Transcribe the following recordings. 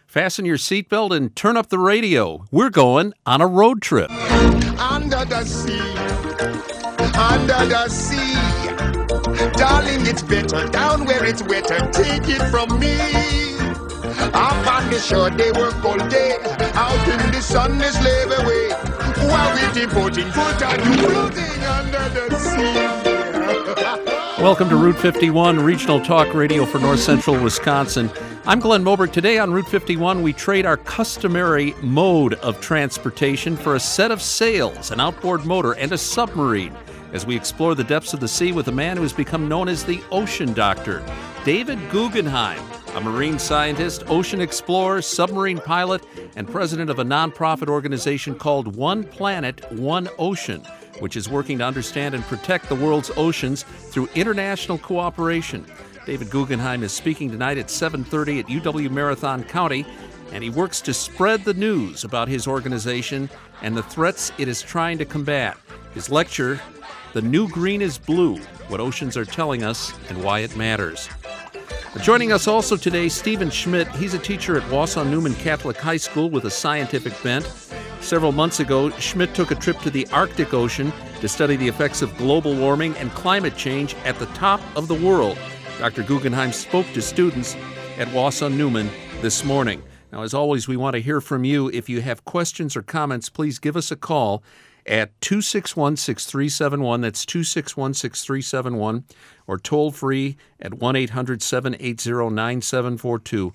Fasten your seatbelt and turn up the radio. We're going on a road trip. Under the sea, under the sea. Darling, it's better down where it's wetter. Take it from me. Up on the shore, they work all day. Out in the sun, they slave away. While we're devoting full time to floating under the sea. Welcome to Route 51, regional talk radio for north central Wisconsin. I'm Glenn Moberg. Today on Route 51, we trade our customary mode of transportation for a set of sails, an outboard motor, and a submarine as we explore the depths of the sea with a man who has become known as the Ocean Doctor, David Guggenheim, a marine scientist, ocean explorer, submarine pilot, and president of a nonprofit organization called One Planet, One Ocean, which is working to understand and protect the world's oceans through international cooperation. David Guggenheim is speaking tonight at 7:30 at UW Marathon County, and he works to spread the news about his organization and the threats it is trying to combat. His lecture, The New Green is Blue, What Oceans Are Telling Us and Why It Matters. Joining us also today, Stephen Schmidt. He's a teacher at Wausau-Newman Catholic High School with a scientific bent. Several months ago, Schmidt took a trip to the Arctic Ocean to study the effects of global warming and climate change at the top of the world. Dr. Guggenheim spoke to students at Wausau-Newman this morning. Now, as always, we want to hear from you. If you have questions or comments, please give us a call at 261-6371. That's 261-6371, or toll free at 1-800-780-9742,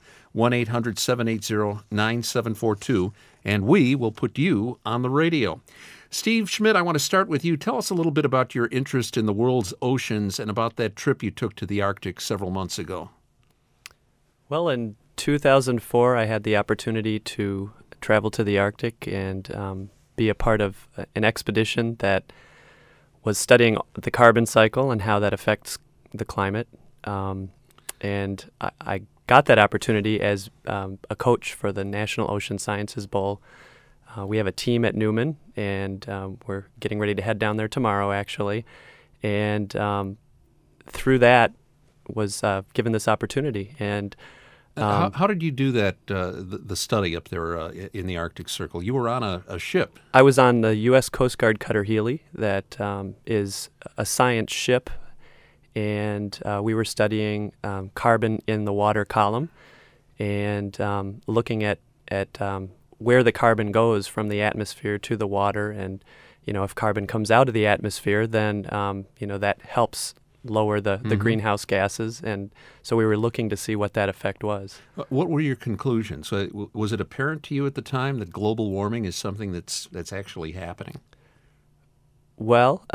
1-800-780-9742, and we will put you on the radio. Steve Schmidt, I want to start with you. Tell us a little bit about your interest in the world's oceans and about that trip you took to the Arctic several months ago. Well, in 2004, I had the opportunity to travel to the Arctic and be a part of an expedition that was studying the carbon cycle and how that affects the climate. And I got that opportunity as a coach for the National Ocean Sciences Bowl. We have a team at Newman, and we're getting ready to head down there tomorrow, actually. And through that was given this opportunity. And how did you do that, the study up there in the Arctic Circle? You were on a ship. I was on the U.S. Coast Guard Cutter Healy that is a science ship, and we were studying carbon in the water column and looking at where the carbon goes from the atmosphere to the water. And, if carbon comes out of the atmosphere, then, that helps lower the greenhouse gases, and so we were looking to see what that effect was. What were your conclusions? Was it apparent to you at the time that global warming is something that's actually happening? Well,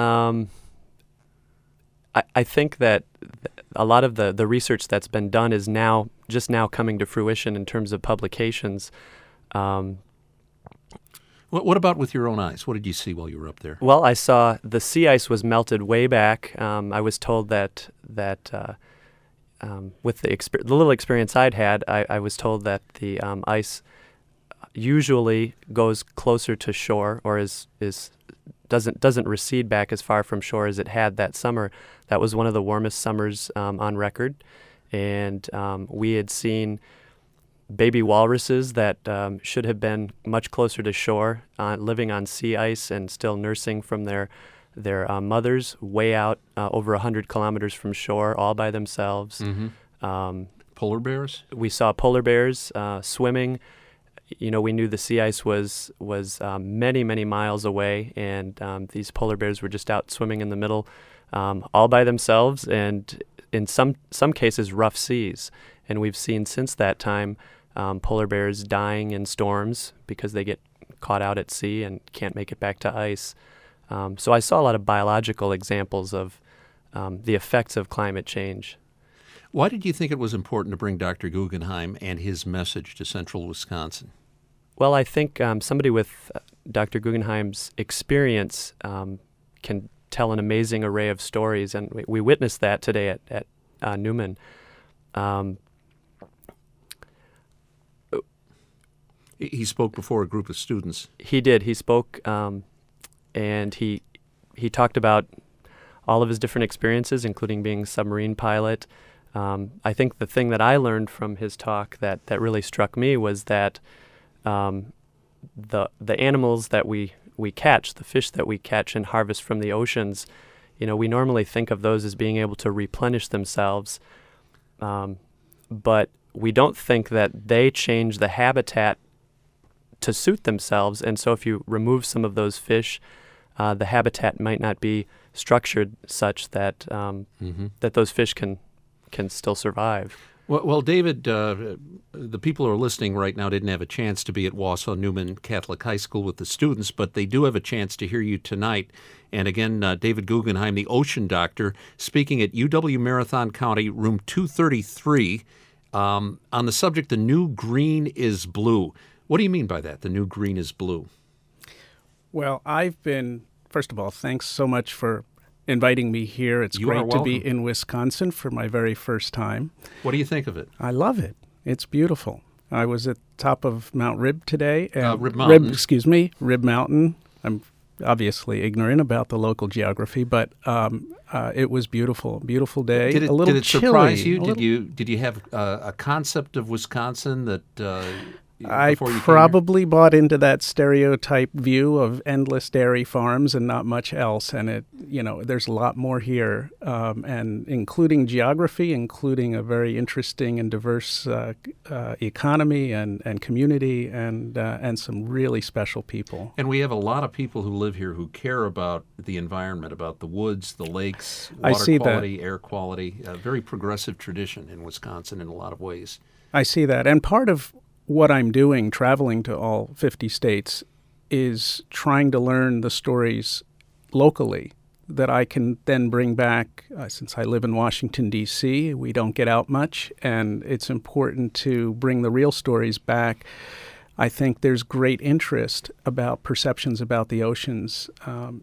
I think that a lot of the research that's been done is just now coming to fruition in terms of publications. What about with your own eyes? What did you see while you were up there? Well, I saw the sea ice was melted way back. I was told that with the little experience I'd had, I was told that the ice usually goes closer to shore, or doesn't recede back as far from shore as it had that summer. That was one of the warmest summers on record, and we had seen baby walruses that should have been much closer to shore, living on sea ice and still nursing from their mothers way out over 100 kilometers from shore, all by themselves. Mm-hmm. Polar bears? We saw polar bears swimming. We knew the sea ice was many, many miles away, and these polar bears were just out swimming in the middle, all by themselves, and in some cases rough seas. And we've seen since that time polar bears dying in storms because they get caught out at sea and can't make it back to ice. So I saw a lot of biological examples of the effects of climate change. Why did you think it was important to bring Dr. Guggenheim and his message to central Wisconsin? Well, I think somebody with Dr. Guggenheim's experience can tell an amazing array of stories, and we witnessed that today at Newman. He spoke before a group of students. He did. He spoke, and he talked about all of his different experiences, including being a submarine pilot, I think the thing that I learned from his talk that really struck me was that the animals that we catch, the fish that we catch and harvest from the oceans, we normally think of those as being able to replenish themselves, but we don't think that they change the habitat to suit themselves. And so if you remove some of those fish, the habitat might not be structured such that that those fish can still survive. Well, David, the people who are listening right now didn't have a chance to be at Wausau Newman Catholic High School with the students, but they do have a chance to hear you tonight. And again, David Guggenheim, the ocean doctor, speaking at UW Marathon County, room 233, on the subject, the new green is blue. What do you mean by that, the new green is blue? Well, first of all, thanks so much for inviting me here. It's great to be in Wisconsin for my very first time. What do you think of it? I love it. It's beautiful. I was at the top of Mount Rib today. Rib Mountain. Rib Mountain. I'm obviously ignorant about the local geography, but it was beautiful. Beautiful day. Did it chilly, surprise you? Did you have a concept of Wisconsin that I probably bought into that stereotype view of endless dairy farms and not much else. And there's a lot more here, and including geography, including a very interesting and diverse economy and community, and some really special people. And we have a lot of people who live here who care about the environment, about the woods, the lakes, water quality, air quality. A very progressive tradition in Wisconsin in a lot of ways. I see that. And part of what I'm doing, traveling to all 50 states, is trying to learn the stories locally that I can then bring back. Since I live in Washington, D.C., we don't get out much, and it's important to bring the real stories back. I think there's great interest about perceptions about the oceans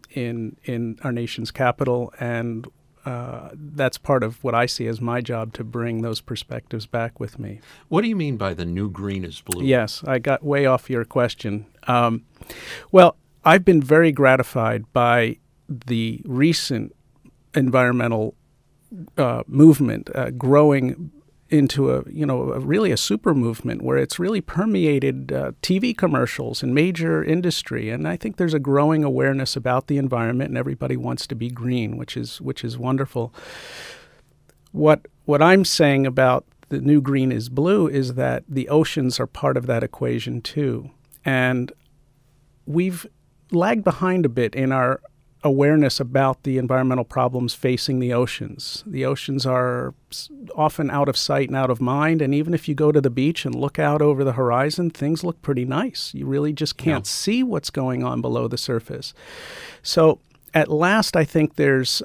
in our nation's capital, and that's part of what I see as my job, to bring those perspectives back with me. What do you mean by the new green is blue? Yes, I got way off your question. Well, I've been very gratified by the recent environmental movement growing into a really a super movement where it's really permeated TV commercials and major industry, and I think there's a growing awareness about the environment, and everybody wants to be green, which is wonderful. What I'm saying about the new green is blue is that the oceans are part of that equation too, and we've lagged behind a bit in our awareness about the environmental problems facing the oceans. The oceans are often out of sight and out of mind, and even if you go to the beach and look out over the horizon, things look pretty nice. You really just can't see what's going on below the surface. So at last, I think there's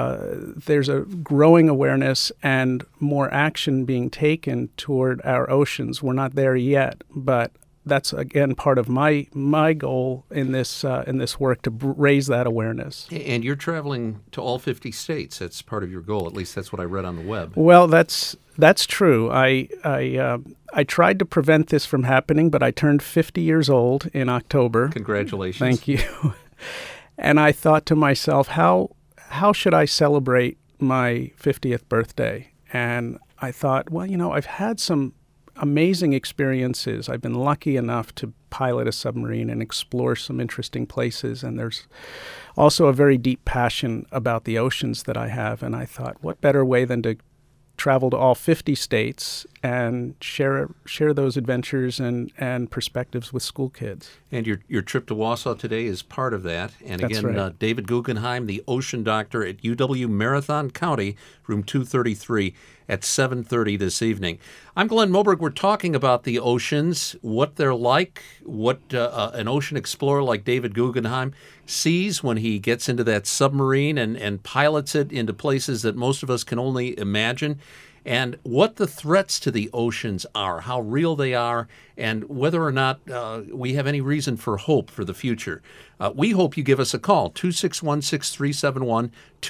a growing awareness and more action being taken toward our oceans. We're not there yet, but that's, again, part of my goal in this work, to raise that awareness. And you're traveling to all 50 states. That's part of your goal. At least that's what I read on the web. Well, that's true. I tried to prevent this from happening, but I turned 50 years old in October. Congratulations. Thank you. And I thought to myself, how should I celebrate my 50th birthday? And I thought, well, I've had some amazing experiences. I've been lucky enough to pilot a submarine and explore some interesting places, and there's also a very deep passion about the oceans that I have, and I thought, what better way than to travel to all 50 states and share those adventures and perspectives with school kids. And your trip to Wausau today is part of that. And That's again, right. David Guggenheim, the ocean doctor at UW Marathon County, room 233 at 7:30 this evening. I'm Glenn Moberg. We're talking about the oceans, what they're like, what an ocean explorer like David Guggenheim sees when he gets into that submarine and pilots it into places that most of us can only imagine, and what the threats to the oceans are, how real they are, and whether or not we have any reason for hope for the future. We hope you give us a call, 261-6371,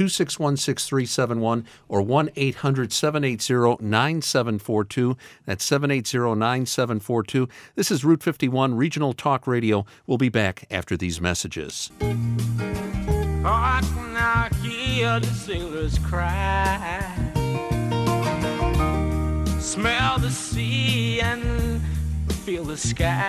261-6371, or 1-800-780-9742. That's 780-9742. This is Route 51 Regional Talk Radio. We'll be back after these messages. Oh, I can now hear the sailors cry. Smell the sea and feel the sky.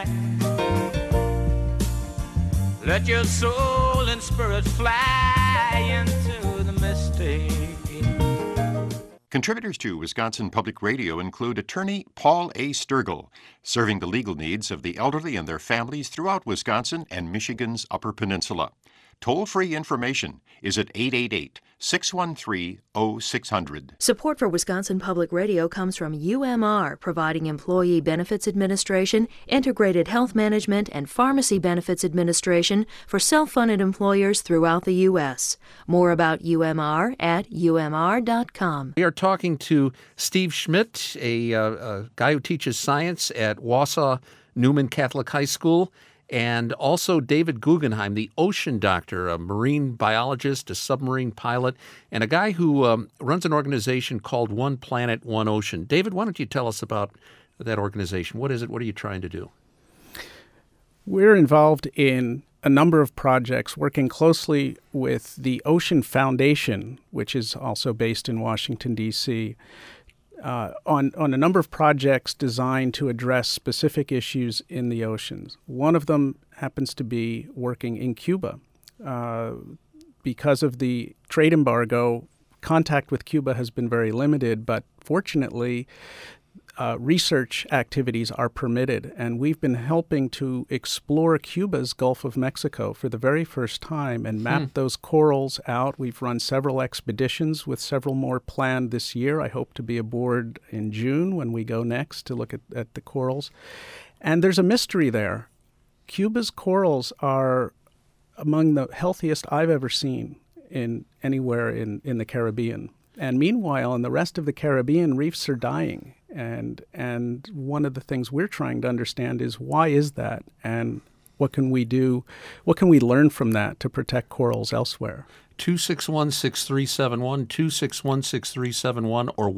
Let your soul and spirit fly into the mystic. Contributors to Wisconsin Public Radio include attorney Paul A. Sturgill, serving the legal needs of the elderly and their families throughout Wisconsin and Michigan's Upper Peninsula. Toll-free information is at 888-613-0600. Support for Wisconsin Public Radio comes from UMR, providing Employee Benefits Administration, Integrated Health Management, and Pharmacy Benefits Administration for self-funded employers throughout the U.S. More about UMR at umr.com. We are talking to Steve Schmidt, a guy who teaches science at Wausau Newman Catholic High School, and also David Guggenheim, the ocean doctor, a marine biologist, a submarine pilot, and a guy who runs an organization called One Planet, One Ocean. David, why don't you tell us about that organization? What is it? What are you trying to do? We're involved in a number of projects working closely with the Ocean Foundation, which is also based in Washington, D.C., on a number of projects designed to address specific issues in the oceans. One of them happens to be working in Cuba. Because of the trade embargo, contact with Cuba has been very limited, but fortunately, research activities are permitted, and we've been helping to explore Cuba's Gulf of Mexico for the very first time and map those corals out. We've run several expeditions with several more planned this year. I hope to be aboard in June when we go next to look at the corals. And there's a mystery there. Cuba's corals are among the healthiest I've ever seen anywhere in the Caribbean. And meanwhile, in the rest of the Caribbean, reefs are dying. And one of the things we're trying to understand is why is that, and what can we do? What can we learn from that to protect corals elsewhere? 261-6371, 261-6371, or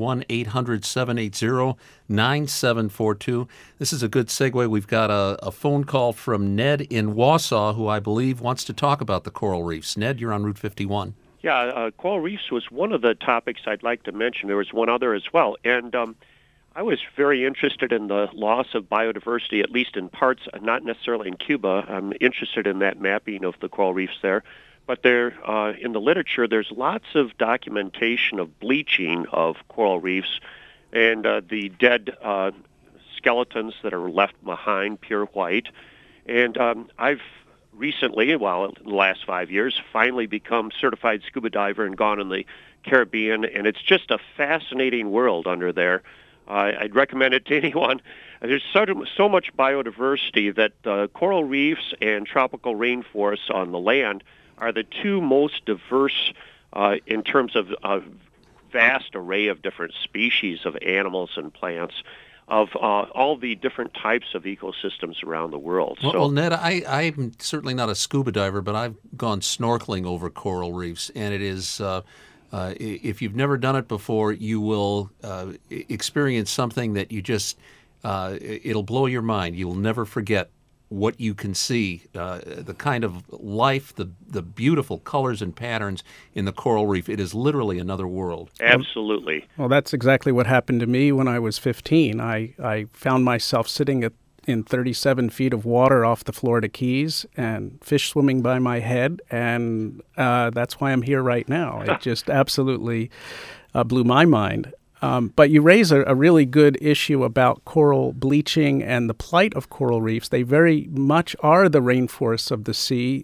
1-800-780-9742. This is a good segue. We've got a phone call from Ned in Wausau, who I believe wants to talk about the coral reefs. Ned, you're on Route 51. Yeah, coral reefs was one of the topics I'd like to mention. There was one other as well. And I was very interested in the loss of biodiversity, at least in parts, not necessarily in Cuba. I'm interested in that mapping of the coral reefs there. But there, in the literature, there's lots of documentation of bleaching of coral reefs and the dead skeletons that are left behind, pure white. And I've recently, in the last 5 years, finally become certified scuba diver and gone in the Caribbean, and it's just a fascinating world under there. I'd recommend it to anyone. There's so much biodiversity that coral reefs and tropical rainforests on the land are the two most diverse in terms of a vast array of different species of animals and plants, of all the different types of ecosystems around the world. Well, Ned, I'm certainly not a scuba diver, but I've gone snorkeling over coral reefs, and it is, if you've never done it before, you will experience something that you just, it'll blow your mind. You'll never forget what you can see, the kind of life, the beautiful colors and patterns in the coral reef. It is literally another world. Absolutely. Well, that's exactly what happened to me when I was 15. I found myself sitting in 37 feet of water off the Florida Keys and fish swimming by my head, and that's why I'm here right now. It just absolutely blew my mind. But you raise a really good issue about coral bleaching and the plight of coral reefs. They very much are the rainforests of the sea.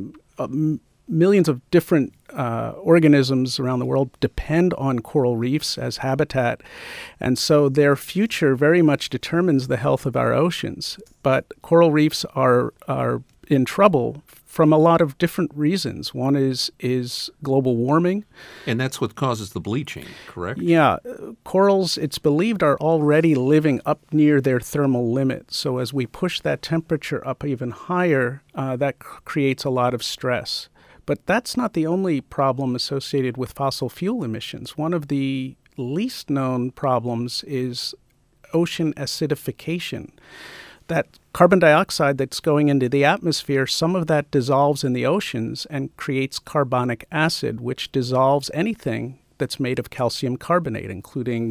Millions of different organisms around the world depend on coral reefs as habitat, and so their future very much determines the health of our oceans. But coral reefs are in trouble from a lot of different reasons. One is global warming. And that's what causes the bleaching, correct? Yeah. Corals, it's believed, are already living up near their thermal limit. So as we push that temperature up even higher, that creates a lot of stress. But that's not the only problem associated with fossil fuel emissions. One of the least known problems is ocean acidification. That carbon dioxide that's going into the atmosphere, some of that dissolves in the oceans and creates carbonic acid, which dissolves anything that's made of calcium carbonate, including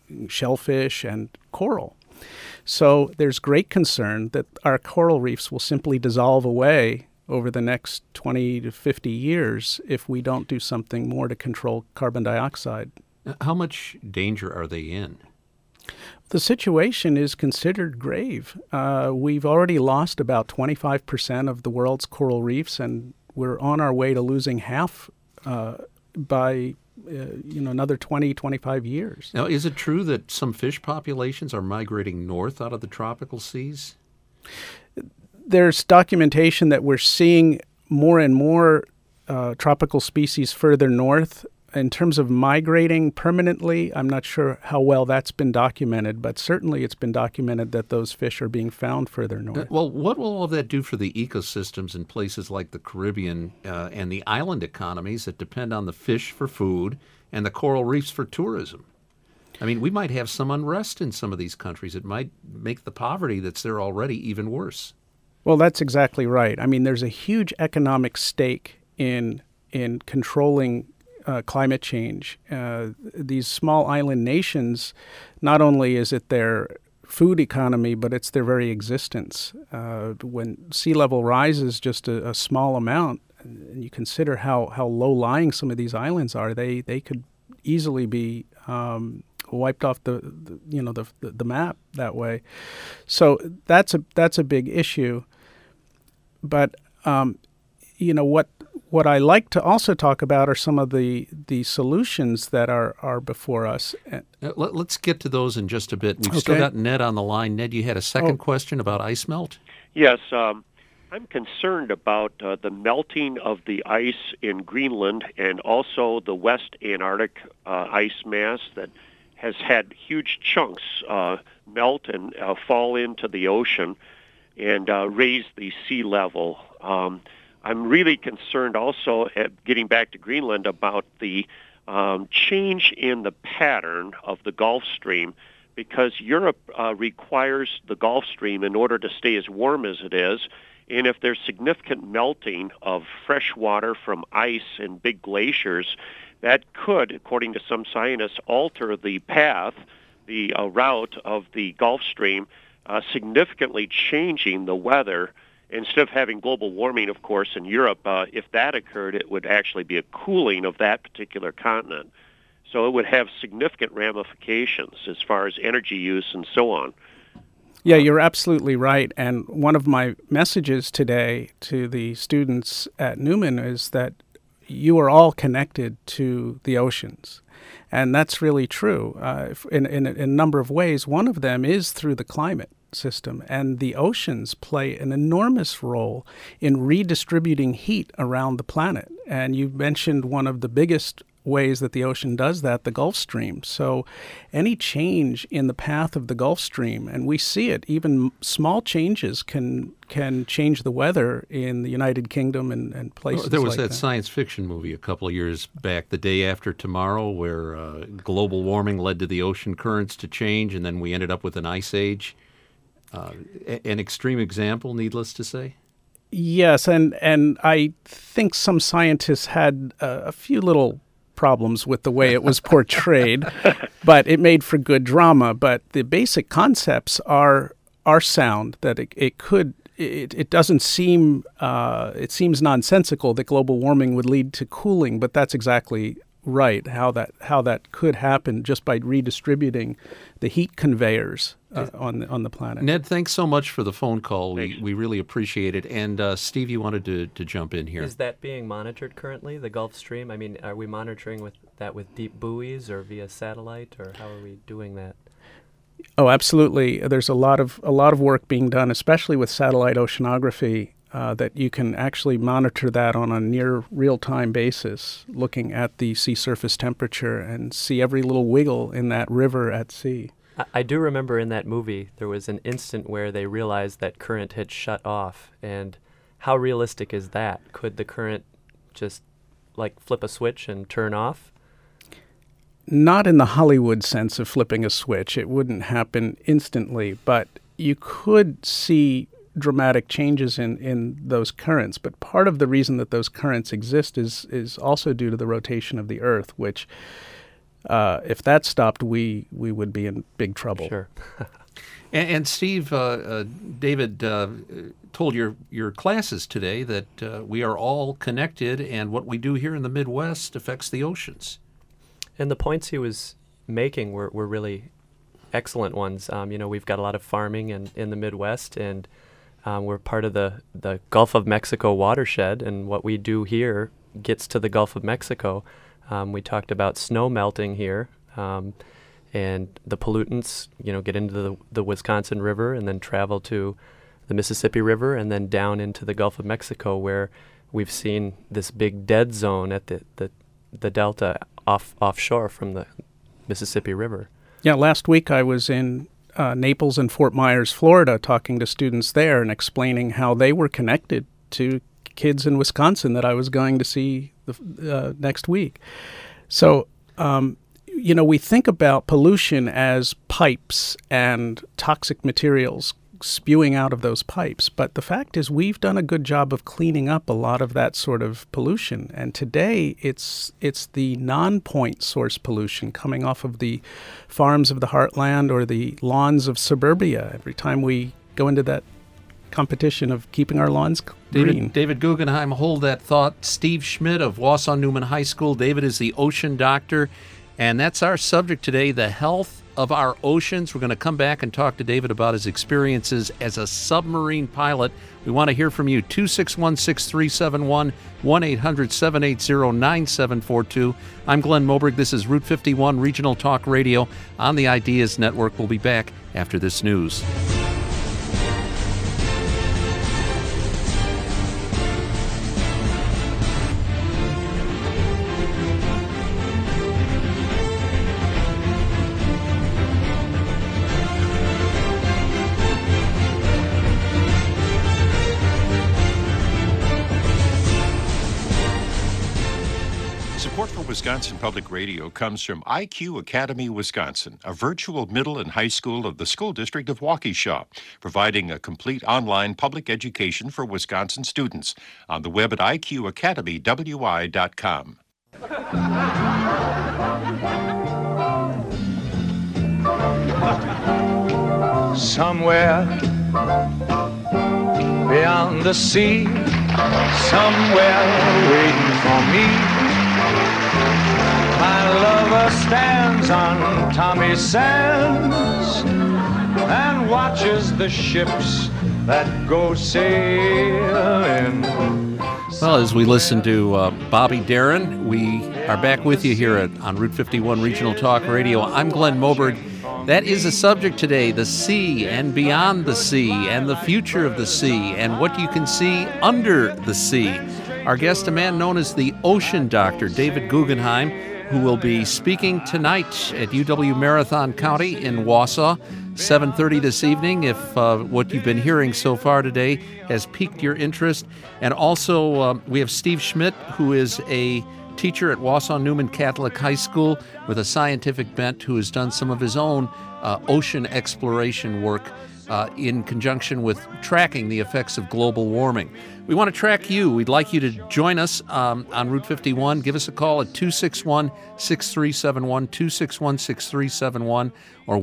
shellfish and coral. So there's great concern that our coral reefs will simply dissolve away over the next 20 to 50 years if we don't do something more to control carbon dioxide. How much danger are they in? The situation is considered grave. We've already lost about 25% of the world's coral reefs, and we're on our way to losing half by another 20, 25 years. Now, is it true that some fish populations are migrating north out of the tropical seas? There's documentation that we're seeing more and more tropical species further north. In terms of migrating permanently, I'm not sure how well that's been documented, but certainly it's been documented that those fish are being found further north. Well, what will all of that do for the ecosystems in places like the Caribbean and the island economies that depend on the fish for food and the coral reefs for tourism? I mean, we might have some unrest in some of these countries. It might make the poverty that's there already even worse. Well, that's exactly right. I mean, there's a huge economic stake in controlling climate change. These small island nations, not only is it their food economy, but it's their very existence. When sea level rises just a small amount, and you consider how low-lying some of these islands are, they could easily be wiped off the map that way. So that's a big issue. But what I like to also talk about are some of the solutions that are before us. Let's get to those in just a bit. We've still got Ned on the line. Ned, you had a second question about ice melt? Yes. I'm concerned about the melting of the ice in Greenland and also the West Antarctic ice mass that has had huge chunks melt and fall into the ocean and raise the sea level. I'm really concerned also, getting back to Greenland, about the change in the pattern of the Gulf Stream, because Europe requires the Gulf Stream in order to stay as warm as it is. And if there's significant melting of fresh water from ice and big glaciers, that could, according to some scientists, alter the path, the route of the Gulf Stream, significantly changing the weather. Instead of having global warming, of course, in Europe, if that occurred, it would actually be a cooling of that particular continent. So it would have significant ramifications as far as energy use and so on. Yeah, you're absolutely right. And one of my messages today to the students at Newman is that you are all connected to the oceans. And that's really true in a number of ways. One of them is through the climate system, and the oceans play an enormous role in redistributing heat around the planet. And you mentioned one of the biggest ways that the ocean does that, the Gulf Stream. So any change in the path of the Gulf Stream, and we see it, even small changes can change the weather in the United Kingdom and places like that. There was that science fiction movie a couple of years back, The Day After Tomorrow, where global warming led to the ocean currents to change, and then we ended up with an ice age. An extreme example, needless to say? Yes, and I think some scientists had a few little problems with the way it was portrayed, but it made for good drama. But the basic concepts are sound, that it doesn't seem, it seems nonsensical that global warming would lead to cooling, but that's exactly right, how that could happen just by redistributing the heat conveyors on the planet. Ned, thanks so much for the phone call. We really appreciate it. And Steve, you wanted to jump in here. Is that being monitored currently, the Gulf Stream? I mean, are we monitoring with deep buoys or via satellite, or how are we doing that? Oh, absolutely. There's a lot of work being done, especially with satellite oceanography, that you can actually monitor that on a near real-time basis, looking at the sea surface temperature and see every little wiggle in that river at sea. I do remember in that movie there was an instant where they realized that current had shut off. And how realistic is that? Could the current just like flip a switch and turn off? Not in the Hollywood sense of flipping a switch. It wouldn't happen instantly, but you could see dramatic changes in those currents. But part of the reason that those currents exist is also due to the rotation of the Earth, which If that stopped, we would be in big trouble. Sure. And Steve, David told your classes today that we are all connected, and what we do here in the Midwest affects the oceans. And the points he was making were really excellent ones. We've got a lot of farming in the Midwest, and we're part of the Gulf of Mexico watershed, and what we do here gets to the Gulf of Mexico. We talked about snow melting here, and the pollutants, get into the Wisconsin River and then travel to the Mississippi River and then down into the Gulf of Mexico, where we've seen this big dead zone at the delta offshore from the Mississippi River. Yeah, last week I was in Naples and Fort Myers, Florida, talking to students there and explaining how they were connected to kids in Wisconsin that I was going to see next week. So, we think about pollution as pipes and toxic materials spewing out of those pipes. But the fact is we've done a good job of cleaning up a lot of that sort of pollution. And today it's the non-point source pollution coming off of the farms of the heartland or the lawns of suburbia. Every time we go into that competition of keeping our lawns green. David Guggenheim, hold that thought. Steve Schmidt of Wausau-Newman High School. David is the ocean doctor. And that's our subject today, the health of our oceans. We're going to come back and talk to David about his experiences as a submarine pilot. We want to hear from you. 261-6371, 1-800-780-9742. I'm Glenn Moberg. This is Route 51 Regional Talk Radio on the Ideas Network. We'll be back after this news. Support for Wisconsin Public Radio comes from IQ Academy, Wisconsin, a virtual middle and high school of the School District of Waukesha, providing a complete online public education for Wisconsin students. On the web at iqacademywi.com. Somewhere beyond the sea, somewhere waiting for me, my lover stands on Tommy Sands and watches the ships that go sailing. Well, as we listen to Bobby Darin, we are back with you here on Route 51 Regional Talk Radio. I'm Glenn Moberg. That is the subject today, the sea and beyond the sea and the future of the sea and what you can see under the sea. Our guest, a man known as the Ocean Doctor, David Guggenheim, who will be speaking tonight at UW Marathon County in Wausau, 7:30 this evening, if what you've been hearing so far today has piqued your interest. And also, we have Steve Schmidt, who is a teacher at Wausau-Newman Catholic High School with a scientific bent, who has done some of his own ocean exploration work in conjunction with tracking the effects of global warming. We want to track you. We'd like you to join us on Route 51. Give us a call at 261-6371, 261-6371, or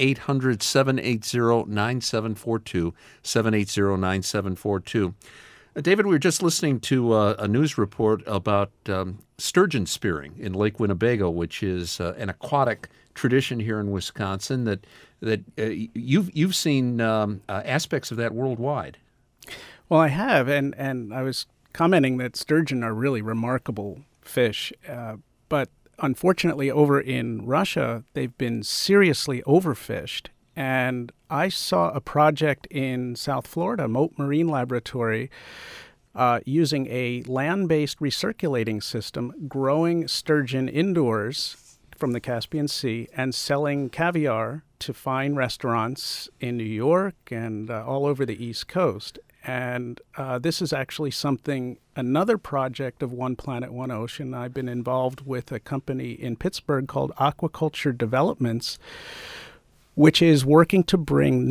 1-800-780-9742, 780-9742. David, we were just listening to a news report about sturgeon spearing in Lake Winnebago, which is an aquatic tradition here in Wisconsin that you've seen aspects of that worldwide. Well, I have, and I was commenting that sturgeon are really remarkable fish, but unfortunately over in Russia, they've been seriously overfished. And I saw a project in South Florida, Mote Marine Laboratory, using a land-based recirculating system, growing sturgeon indoors from the Caspian Sea and selling caviar to fine restaurants in New York and all over the East Coast. And this is actually another project of One Planet, One Ocean. I've been involved with a company in Pittsburgh called Aquaculture Developments, which is working to bring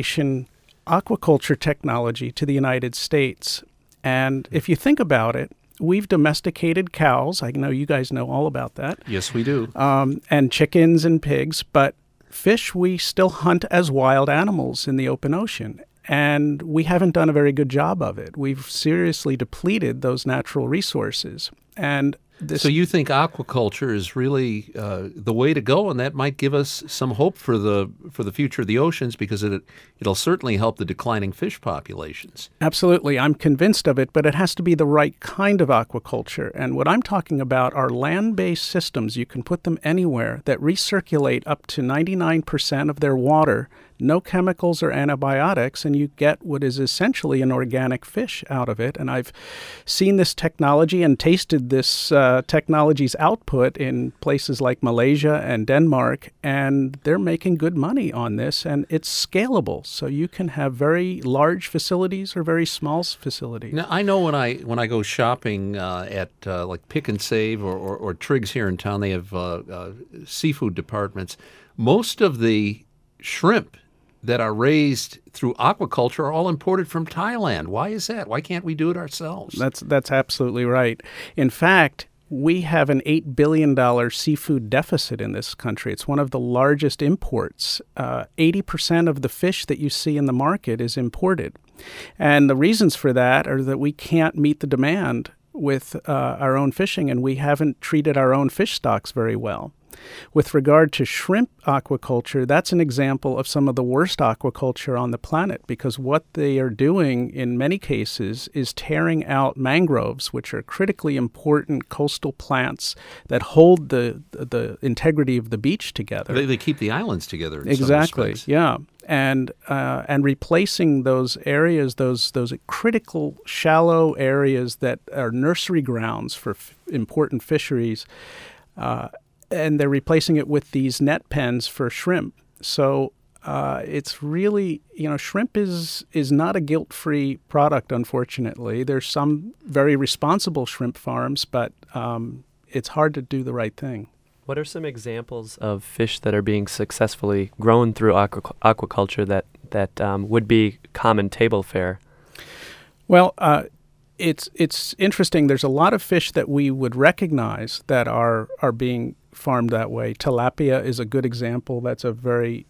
next-generation aquaculture technology to the United States. And if you think about it, we've domesticated cows. I know you guys know all about that. Yes, we do. And chickens and pigs, but fish we still hunt as wild animals in the open ocean. And we haven't done a very good job of it. We've seriously depleted those natural resources. And so you think aquaculture is really the way to go, and that might give us some hope for the future of the oceans, because it'll certainly help the declining fish populations. Absolutely. I'm convinced of it, but it has to be the right kind of aquaculture. And what I'm talking about are land-based systems. You can put them anywhere that recirculate up to 99% of their water, no chemicals or antibiotics, and you get what is essentially an organic fish out of it. And I've seen this technology and tasted this technology's output in places like Malaysia and Denmark, and they're making good money on this, and it's scalable. So you can have very large facilities or very small facilities. Now, I know when I go shopping at like Pick and Save or Triggs here in town, they have seafood departments. Most of the shrimp that are raised through aquaculture are all imported from Thailand. Why is that? Why can't we do it ourselves? That's absolutely right. In fact, we have an $8 billion seafood deficit in this country. It's one of the largest imports. 80% of the fish that you see in the market is imported. And the reasons for that are that we can't meet the demand with our own fishing, and we haven't treated our own fish stocks very well. With regard to shrimp aquaculture, that's an example of some of the worst aquaculture on the planet, because what they are doing in many cases is tearing out mangroves, which are critically important coastal plants that hold the integrity of the beach together. They keep the islands together in exactly, some respects. Yeah. And replacing those areas, those critical shallow areas that are nursery grounds for important fisheries, and they're replacing it with these net pens for shrimp. So it's really, shrimp is not a guilt-free product, unfortunately. There's some very responsible shrimp farms, but it's hard to do the right thing. What are some examples of fish that are being successfully grown through aquaculture that would be common table fare? Well, it's interesting. There's a lot of fish that we would recognize that are being farmed that way. Tilapia is a good example. That's a very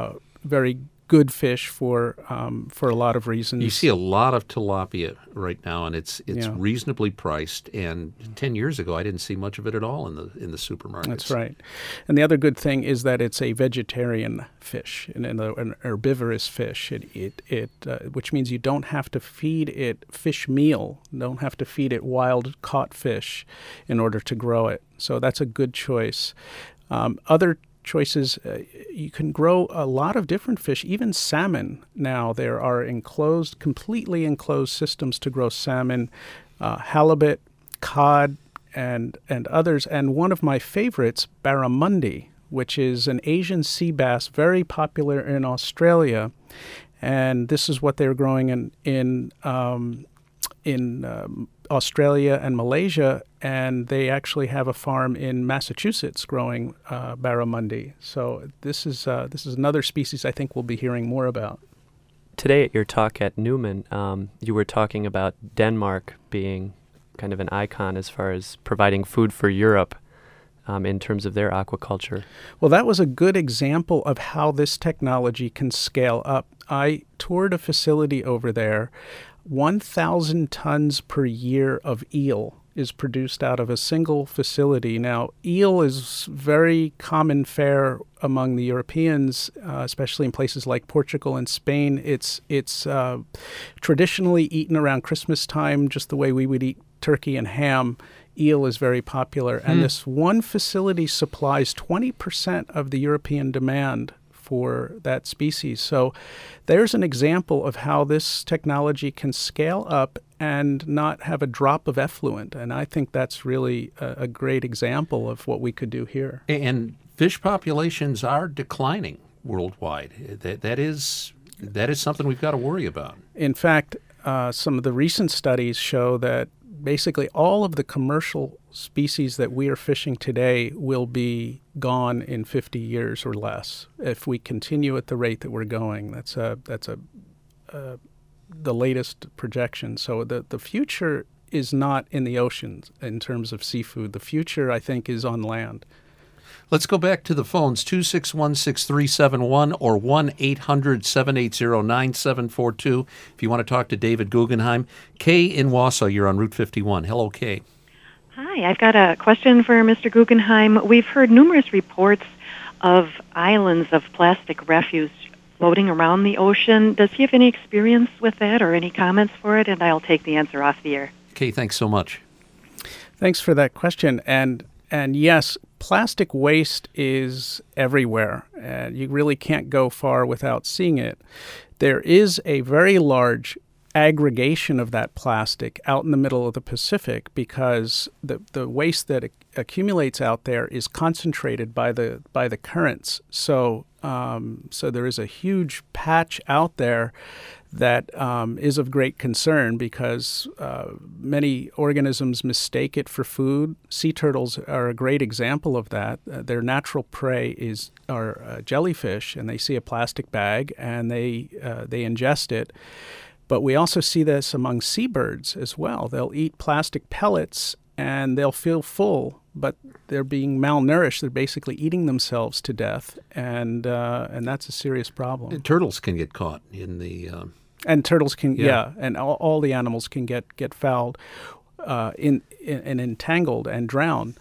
good fish for a lot of reasons. You see a lot of tilapia right now, and it's reasonably priced. And 10 years ago, I didn't see much of it at all in the supermarkets. That's right. And the other good thing is that it's a vegetarian fish, and an herbivorous fish. Which means you don't have to feed it fish meal, don't have to feed it wild caught fish in order to grow it. So that's a good choice. Other choices, you can grow a lot of different fish, even salmon. Now there are completely enclosed systems to grow salmon, halibut, cod, and others. And one of my favorites, barramundi, which is an Asian sea bass, very popular in Australia. And this is what they're growing in Australia and Malaysia, and they actually have a farm in Massachusetts growing barramundi. So this is another species I think we'll be hearing more about. Today at your talk at Newman, you were talking about Denmark being kind of an icon as far as providing food for Europe in terms of their aquaculture. Well, that was a good example of how this technology can scale up. I toured a facility over there. 1,000 tons per year of eel is produced out of a single facility. Now, eel is very common fare among the Europeans, especially in places like Portugal and Spain. It's traditionally eaten around Christmas time, just the way we would eat turkey and ham. Eel is very popular. And this one facility supplies 20% of the European demand for that species. So there's an example of how this technology can scale up and not have a drop of effluent. And I think that's really a great example of what we could do here. And fish populations are declining worldwide. That is something we've got to worry about. In fact, some of the recent studies show that basically all of the commercial species that we are fishing today will be gone in 50 years or less if we continue at the rate that we're going. That's the latest projection. So the future is not in the oceans in terms of seafood. The future, I think, is on land. Let's go back to the phones, 261-6371 or 1-800-780-9742 if you want to talk to David Guggenheim. Kay in Wausau, you're on Route 51. Hello, Kay. Hi, I've got a question for Mr. Guggenheim. We've heard numerous reports of islands of plastic refuse floating around the ocean. Does he have any experience with that or any comments for it? And I'll take the answer off the air. Kay, thanks so much. Thanks for that question. And yes, plastic waste is everywhere, and you really can't go far without seeing it. There is a very large aggregation of that plastic out in the middle of the Pacific because the waste that accumulates out there is concentrated by the currents. So there is a huge patch out there that is of great concern because many organisms mistake it for food. Sea turtles are a great example of that. Their natural prey are jellyfish, and they see a plastic bag and they ingest it. But we also see this among seabirds as well. They'll eat plastic pellets and they'll feel full, but they're being malnourished. They're basically eating themselves to death, and that's a serious problem. And turtles can get caught in the... And turtles can, and all the animals can get fouled and entangled and drown.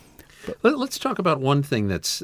Let's talk about one thing that's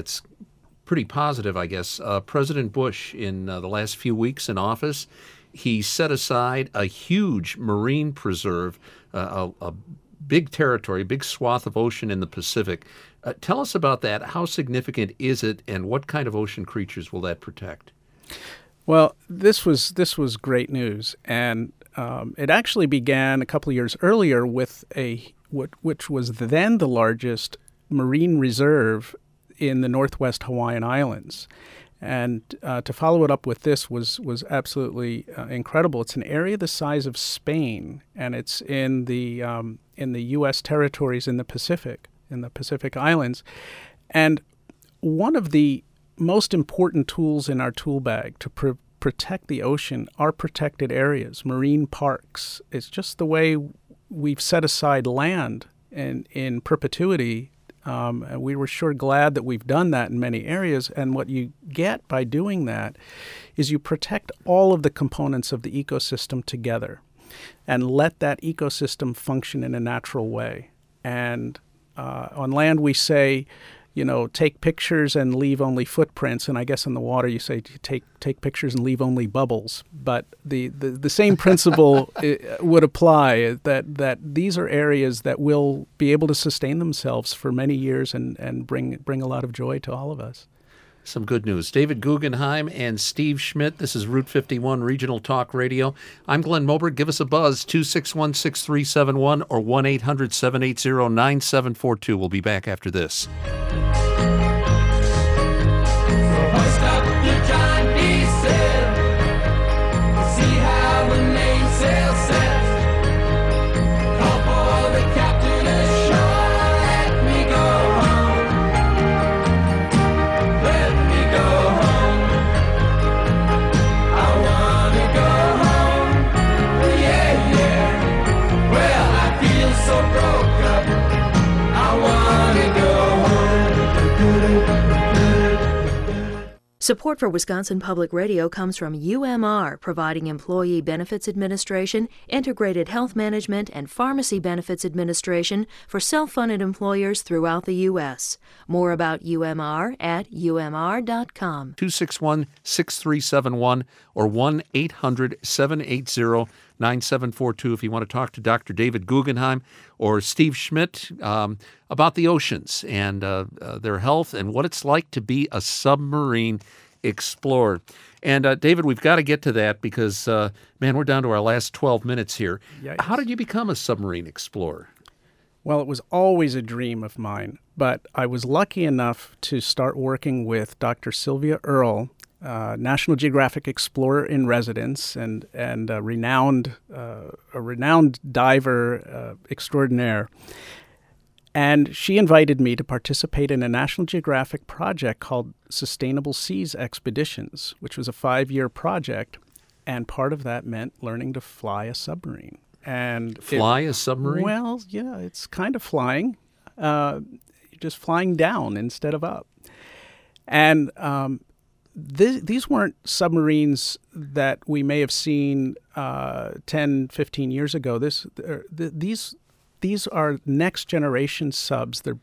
pretty positive, I guess. President Bush, in the last few weeks in office, he set aside a huge marine preserve, a big territory, big swath of ocean in the Pacific. Tell us about that. How significant is it, and what kind of ocean creatures will that protect? Well, this was great news, and it actually began a couple of years earlier with which was then the largest marine reserve in the Northwest Hawaiian Islands. And to follow it up with this was absolutely incredible. It's an area the size of Spain, and it's in the U.S. territories in the Pacific Islands. And one of the most important tools in our tool bag to protect the ocean are protected areas, marine parks. It's just the way we've set aside land in perpetuity. We were sure glad that we've done that in many areas. And what you get by doing that is you protect all of the components of the ecosystem together and let that ecosystem function in a natural way. And on land, we say, take pictures and leave only footprints. And I guess in the water, you say take pictures and leave only bubbles. But the same principle would apply, that these are areas that will be able to sustain themselves for many years and bring a lot of joy to all of us. Some good news. David Guggenheim and Steve Schmidt. This is Route 51 Regional Talk Radio. I'm Glenn Moberg. Give us a buzz, 261-6371 or 1-800-780-9742. We'll be back after this. Support for Wisconsin Public Radio comes from UMR, providing Employee Benefits Administration, Integrated Health Management, and Pharmacy Benefits Administration for self-funded employers throughout the U.S. More about UMR at umr.com. 261-6371 or 1-800-780-9742 if you want to talk to Dr. David Guggenheim or Steve Schmidt about the oceans and their health and what it's like to be a submarine explorer. And David, we've got to get to that because, we're down to our last 12 minutes here. Yikes. How did you become a submarine explorer? Well, it was always a dream of mine, but I was lucky enough to start working with Dr. Sylvia Earle, National Geographic Explorer in residence and a renowned diver extraordinaire. And she invited me to participate in a National Geographic project called Sustainable Seas Expeditions, which was a 5-year project. And part of that meant learning to fly a submarine. And fly a submarine? Well, yeah, it's kind of flying. You're just flying down instead of up. And these weren't submarines that we may have seen 10, 15 years ago. These are next-generation subs. They're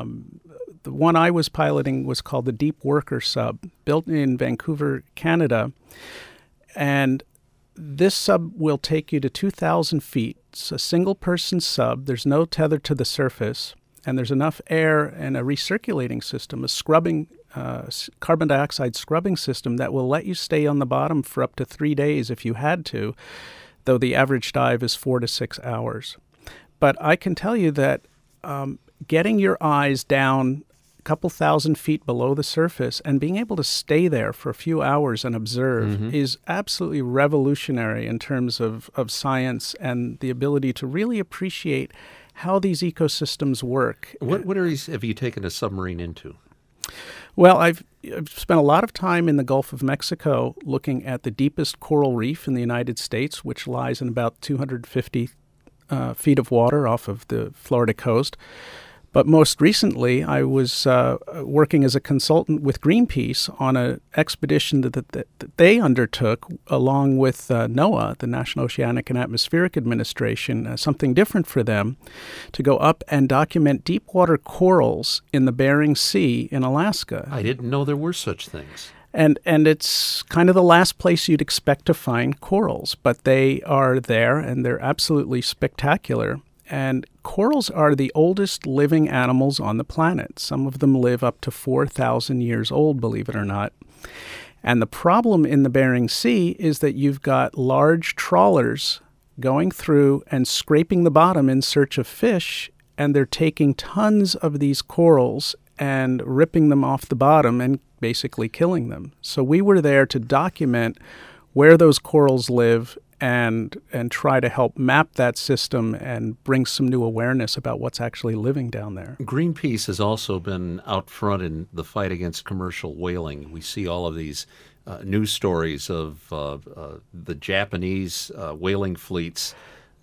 the one I was piloting was called the Deep Worker sub, built in Vancouver, Canada. And this sub will take you to 2,000 feet. It's a single-person sub. There's no tether to the surface. And there's enough air and a recirculating system, a scrubbing, carbon dioxide scrubbing system that will let you stay on the bottom for up to 3 days if you had to, though the average dive is 4 to 6 hours. But I can tell you that getting your eyes down a couple thousand feet below the surface and being able to stay there for a few hours and observe is absolutely revolutionary in terms of science and the ability to really appreciate how these ecosystems work. What areas have you taken a submarine into? Well, I've spent a lot of time in the Gulf of Mexico looking at the deepest coral reef in the United States, which lies in about 250 feet of water off of the Florida coast. But most recently, I was working as a consultant with Greenpeace on an expedition that they undertook along with NOAA, the National Oceanic and Atmospheric Administration, something different for them, to go up and document deep water corals in the Bering Sea in Alaska. I didn't know there were such things. And it's kind of the last place you'd expect to find corals, but they are there, and they're absolutely spectacular. And corals are the oldest living animals on the planet. Some of them live up to 4,000 years old, believe it or not. And the problem in the Bering Sea is that you've got large trawlers going through and scraping the bottom in search of fish, and they're taking tons of these corals and ripping them off the bottom and basically killing them. So we were there to document where those corals live and try to help map that system and bring some new awareness about what's actually living down there. Greenpeace has also been out front in the fight against commercial whaling. We see all of these news stories of the Japanese whaling fleets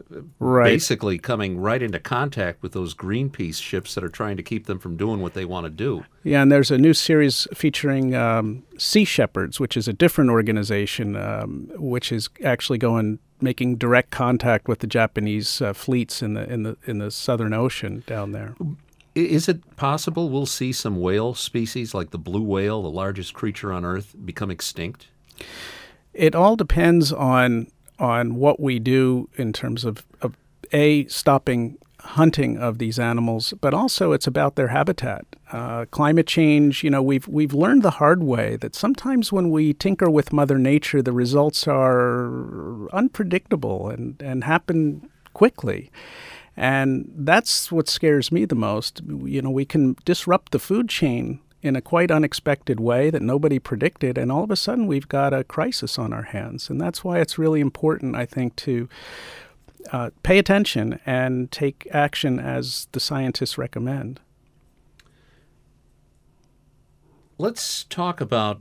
basically coming right into contact with those Greenpeace ships that are trying to keep them from doing what they want to do. Yeah, and there's a new series featuring Sea Shepherds, which is a different organization, which is actually making direct contact with the Japanese fleets in the Southern Ocean down there. Is it possible we'll see some whale species like the blue whale, the largest creature on Earth, become extinct? It all depends on what we do in terms of stopping hunting of these animals, but also it's about their habitat. Climate change, we've learned the hard way that sometimes when we tinker with Mother Nature, the results are unpredictable and happen quickly. And that's what scares me the most. We can disrupt the food chain in a quite unexpected way that nobody predicted, and all of a sudden we've got a crisis on our hands. And that's why it's really important, I think, to pay attention and take action as the scientists recommend. Let's talk about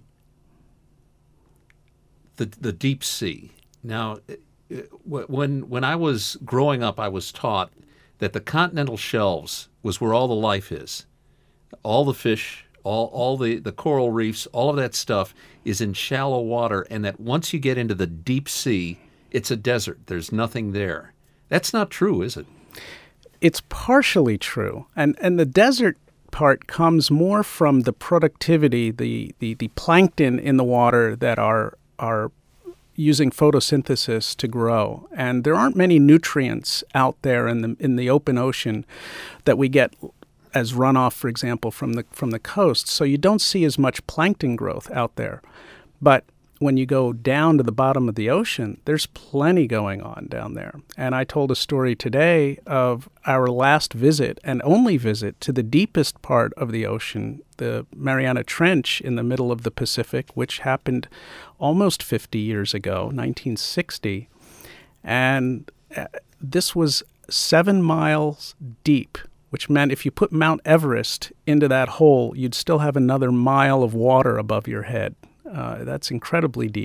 the deep sea. Now, when I was growing up, I was taught that the continental shelves was where all the life is. All the fish, all the coral reefs, all of that stuff is in shallow water, and that once you get into the deep sea, it's a desert. There's nothing there. That's not true, is it? It's partially true. And the desert part comes more from the productivity, the plankton in the water that are using photosynthesis to grow. And there aren't many nutrients out there in the open ocean that we get as runoff, for example, from the coast. So you don't see as much plankton growth out there. But when you go down to the bottom of the ocean, there's plenty going on down there. And I told a story today of our last visit and only visit to the deepest part of the ocean, the Mariana Trench in the middle of the Pacific, which happened almost 50 years ago, 1960. And this was 7 miles deep, which meant if you put Mount Everest into that hole, you'd still have another mile of water above your head. That's incredibly deep.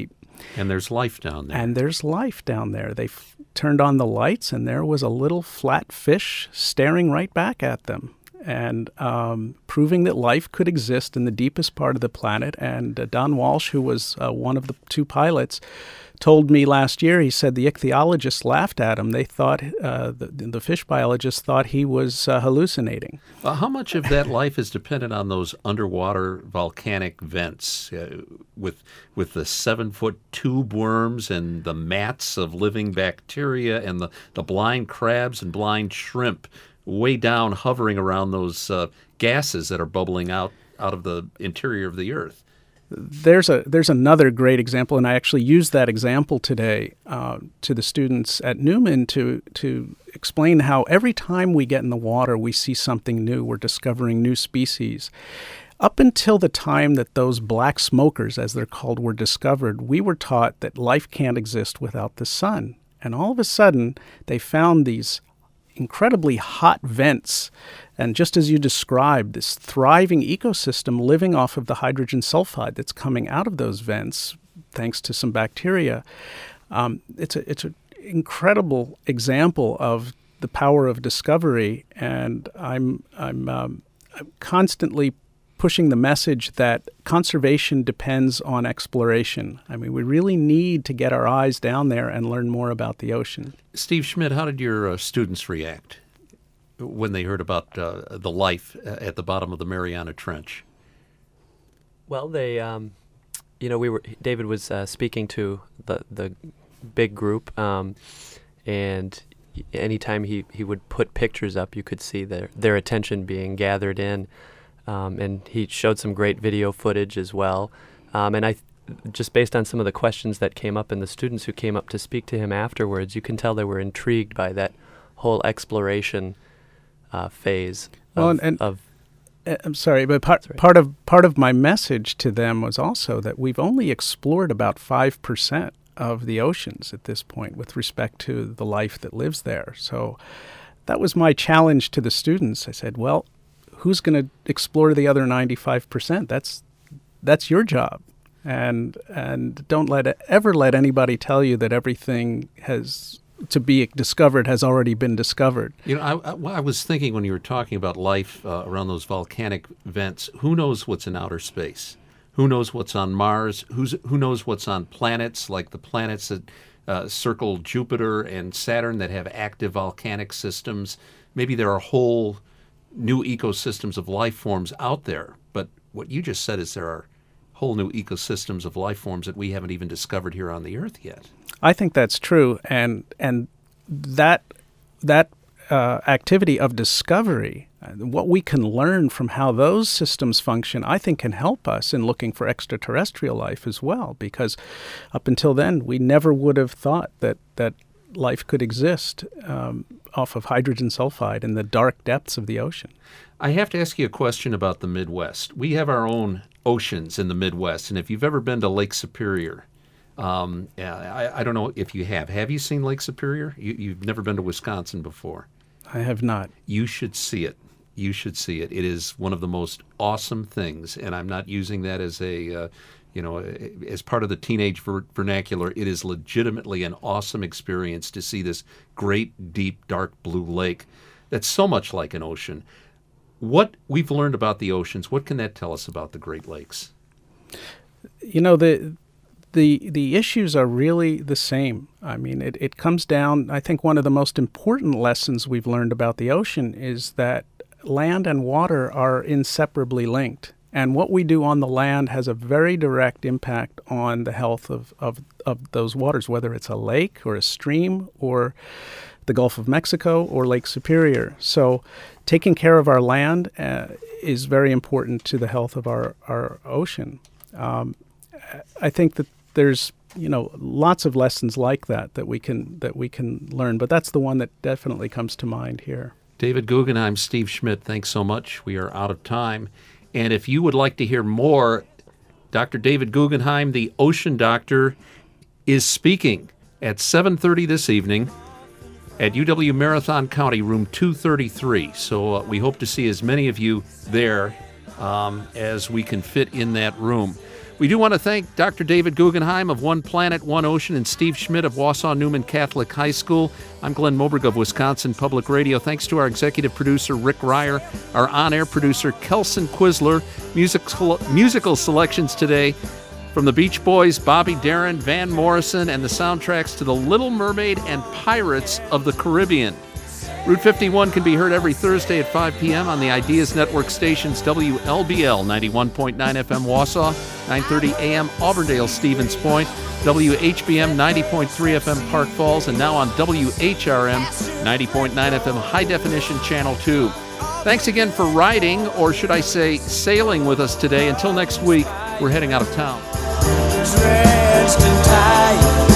And there's life down there. And there's life down there. They turned on the lights, and there was a little flat fish staring right back at them, and proving that life could exist in the deepest part of the planet. And Don Walsh, who was one of the two pilots, told me last year, he said the ichthyologists laughed at him. They thought, the fish biologists thought he was hallucinating. How much of that life is dependent on those underwater volcanic vents with the 7-foot tube worms and the mats of living bacteria and the blind crabs and blind shrimp way down hovering around those gases that are bubbling out of the interior of the Earth? There's another great example, and I actually used that example today to the students at Newman to explain how every time we get in the water, we see something new. We're discovering new species. Up until the time that those black smokers, as they're called, were discovered, we were taught that life can't exist without the sun. And all of a sudden, they found these incredibly hot vents, and just as you described, this thriving ecosystem living off of the hydrogen sulfide that's coming out of those vents thanks to some bacteria. It's an incredible example of the power of discovery, and I'm constantly pushing the message that conservation depends on exploration. I mean, we really need to get our eyes down there and learn more about the ocean. Steve Schmidt, how did your students react when they heard about the life at the bottom of the Mariana Trench? Well, they, David was speaking to the big group, and anytime he would put pictures up, you could see their attention being gathered in. And he showed some great video footage as well. And just based on some of the questions that came up and the students who came up to speak to him afterwards, you can tell they were intrigued by that whole exploration phase. I'm sorry, but part of my message to them was also that we've only explored about 5% of the oceans at this point with respect to the life that lives there. So that was my challenge to the students. I said, well, who's going to explore the other 95%? That's your job, and don't ever let anybody tell you that everything has to be discovered has already been discovered. You know, I was thinking when you were talking about life around those volcanic vents. Who knows what's in outer space? Who knows what's on Mars? Who knows what's on planets like the planets that circle Jupiter and Saturn that have active volcanic systems? Maybe there are whole new ecosystems of life forms out there, but what you just said is there are whole new ecosystems of life forms that we haven't even discovered here on the Earth yet. I think that's true, and that activity of discovery, what we can learn from how those systems function, I think can help us in looking for extraterrestrial life as well, because up until then, we never would have thought that life could exist off of hydrogen sulfide in the dark depths of the ocean. I have to ask you a question about the Midwest. We have our own oceans in the Midwest, and if you've ever been to Lake Superior, I don't know if you have. Have you seen Lake Superior? You've never been to Wisconsin before. I have not. You should see it. You should see it. It is one of the most awesome things, and I'm not using that as as part of the teenage vernacular. It is legitimately an awesome experience to see this great, deep, dark blue lake that's so much like an ocean. What we've learned about the oceans, what can that tell us about the Great Lakes? You know, the issues are really the same. I mean, it comes down, I think one of the most important lessons we've learned about the ocean is that land and water are inseparably linked. And what we do on the land has a very direct impact on the health of those waters, whether it's a lake or a stream or the Gulf of Mexico or Lake Superior. So taking care of our land is very important to the health of our ocean. I think that there's lots of lessons like that we can learn, but that's the one that definitely comes to mind here. David Guggenheim, Steve Schmidt, thanks so much. We are out of time. And if you would like to hear more, Dr. David Guggenheim, the Ocean Doctor, is speaking at 7:30 this evening at UW Marathon County, room 233. So we hope to see as many of you there as we can fit in that room. We do want to thank Dr. David Guggenheim of One Planet, One Ocean, and Steve Schmidt of Wausau Newman Catholic High School. I'm Glenn Moberg of Wisconsin Public Radio. Thanks to our executive producer, Rick Ryer, our on-air producer, Kelson Quisler. Musical selections today from the Beach Boys, Bobby Darin, Van Morrison, and the soundtracks to The Little Mermaid and Pirates of the Caribbean. Route 51 can be heard every Thursday at 5 p.m. on the Ideas Network stations WLBL 91.9 FM Wausau, 9:30 a.m. Auburndale Stevens Point, WHBM 90.3 FM Park Falls, and now on WHRM 90.9 FM High Definition Channel 2. Thanks again for riding, or should I say sailing with us today. Until next week, we're heading out of town. Dressed in tight